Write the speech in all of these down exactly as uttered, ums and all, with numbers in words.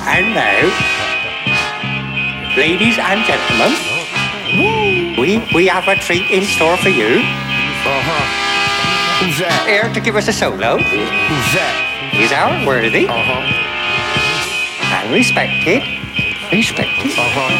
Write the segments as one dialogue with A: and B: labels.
A: And now, ladies and gentlemen, we we have a treat in store for you.
B: Uh-huh. Who's that?
A: Here to give us a solo.
B: Who's that?
A: He's our worthy
B: Uh-huh.
A: and respected, respected.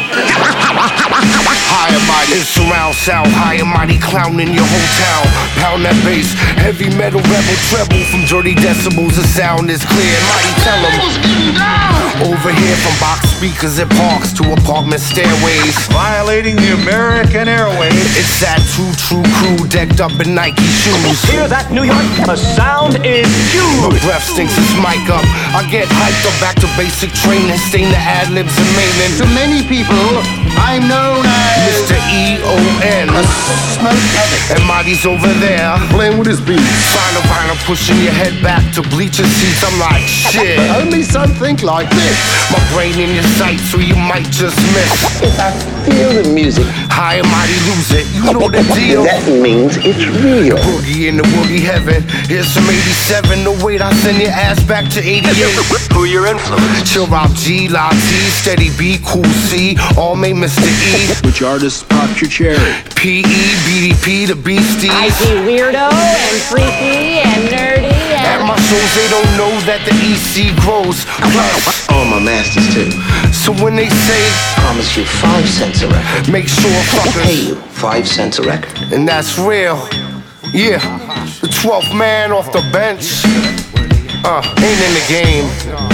B: High and mighty, it's surround sound. High and mighty clown in your hometown. Pound that bass, heavy metal rebel treble. From dirty decibels, the sound is clear. Mighty tell 'em. Over here from box speakers at parks to apartment stairways.
C: Violating the American airways.
B: It's that true, true crew decked up in Nike shoes.
D: Hear that, New York? The sound is
B: My
D: huge.
B: breath stinks this mic up. I get hyped up back to basic training. Stain the ad-libs and mainland.
C: To many people, I'm known as
B: Mister E O N.
C: Smoke Addict.
B: And Marty's over there
C: Playing with his beats.
B: Vinyl, vinyl, pushing your head back to bleacher seats. I'm like, shit.
C: Only something like this.
B: My brain in your sight, so you might just miss.
E: If I feel the music,
B: High and mighty lose it. You know the deal.
E: that means it's real.
B: Boogie in the woogie heaven. Here's some eighty-seven. No wait, I'll send your ass back to eighty-eight.
D: Who your influence?
B: Chill out G, La T, Steady B, Cool C. All made Mister E.
C: Which artist popped your cherry?
B: P E, B D P, the Beasties.
F: I see weirdo and freaky and nerdy
B: At
F: and...
B: my shows, they don't know that the E C grows. Plus,
E: All my masters too.
B: so when they say,
E: Promise you five cents a record.
B: make sure
E: Pay
B: fuckers,
E: you five cents a record.
B: and that's real. Yeah, the twelfth man off the bench. Uh, ain't in the game.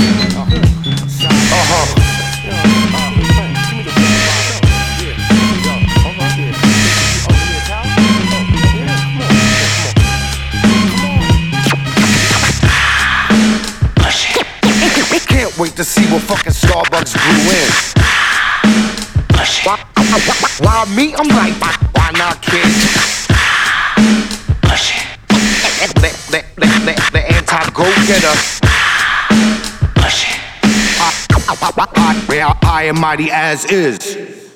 B: Uh-huh. Can't wait to see what fucking Starbucks grew in. Why, why me? I'm like, why, why not, kid? The, the, the, the, the anti-go-getter. I, I, I, I, I am mighty as is.